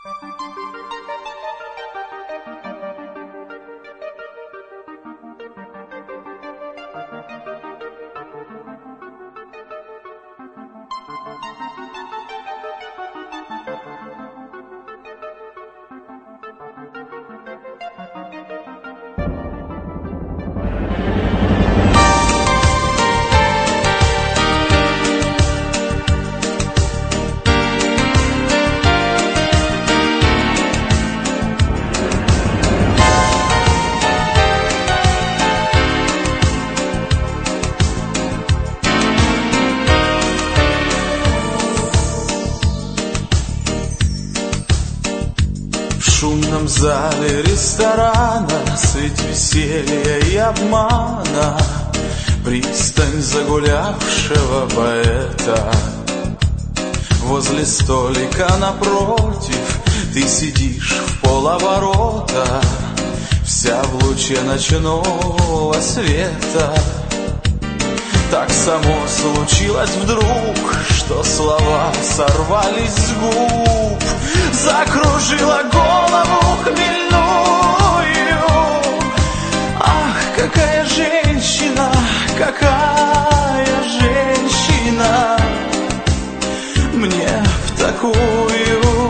В шумном зале ресторана средь веселья и обмана пристань загулявшего поэта. Возле столика напротив ты сидишь в полоборота, вся в луче ночного света. Так само случилось вдруг, что слова сорвались с губ, закружила голову хмельную. Ах, какая женщина, какая женщина, мне в такую.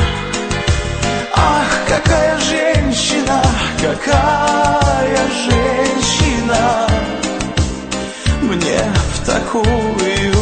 Ах, какая женщина, какая женщина, мне в такую.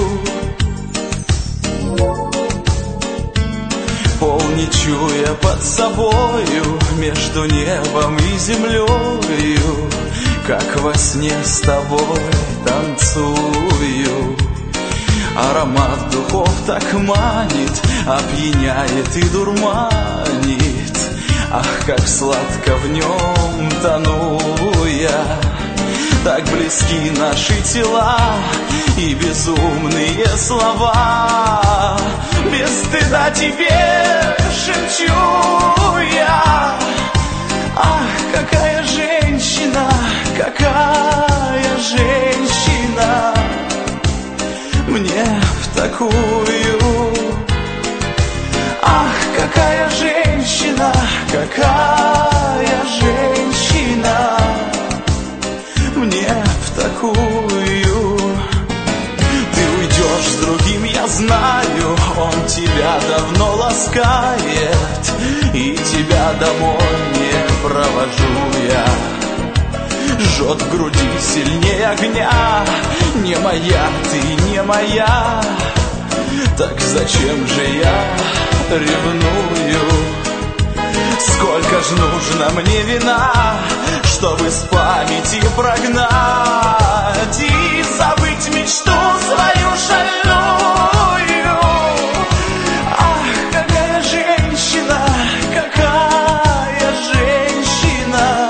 Пол не чуя под собою, между небом и землею, как во сне с тобой танцую. Аромат духов так манит, опьяняет и дурманит. Ах, как сладко в нем тону я. Так близки наши тела и безумные слова. Без стыда тебе шепчу я. Ах, какая женщина, какая женщина, мне в такую. Ах, какая женщина, какая женщина, мне в такую. Ты уйдешь с другим, я знаю, он тебя давно ласкает, и тебя домой не провожу я. Жжет в груди сильнее огня, не моя ты, не моя. Так зачем же я ревную? Сколько ж нужно мне вина, чтобы с памяти прогнать и забыть мечту свою шальную. Ах, какая женщина, какая женщина,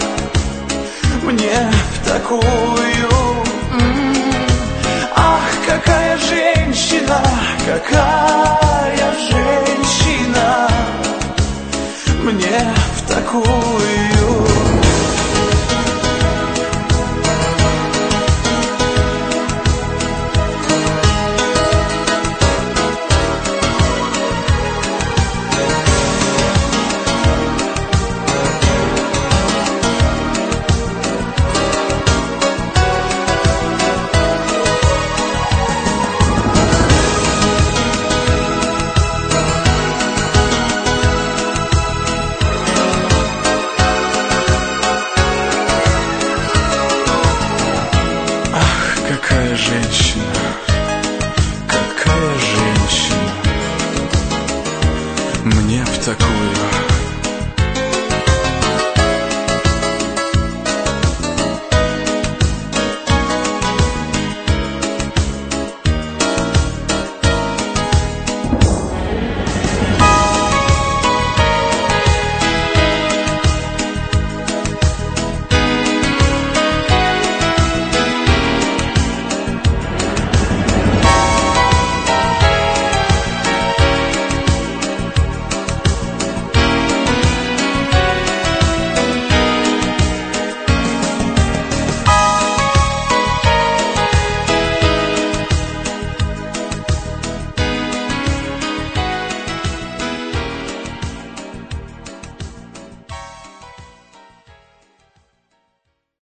мне в такую. Ах, какая женщина, какая женщина, мне в такую. Какая женщина, какая женщина, мне в такую.